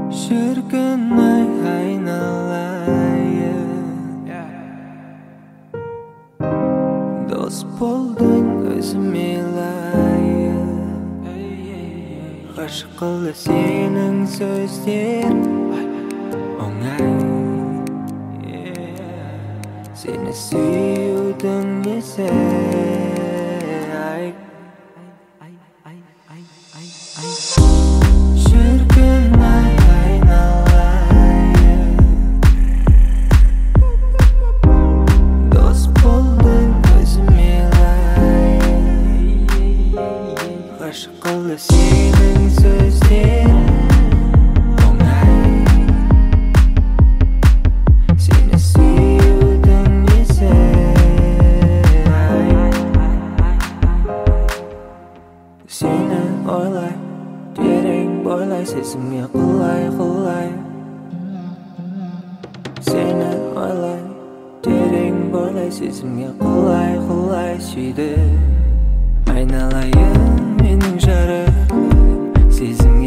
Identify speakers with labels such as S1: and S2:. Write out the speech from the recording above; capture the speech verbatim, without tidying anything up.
S1: шіркін ай айналайын, дос болдың өзіме лайық. Ғашық қылды сенің сөздер оңай, сені сүюдің несі ай. Шіркін ай айналайын, дос болдың өзіме лайық. Ғашық қылды сенің сөздер оңай, сені сүюдің несі ай. Сені ойлай, терең бойлай, сезімге құлай құлай. Сені ойлай, терең бойлай, сезімге құлай құлай. Сүйді айналайын менің жарығым, сезім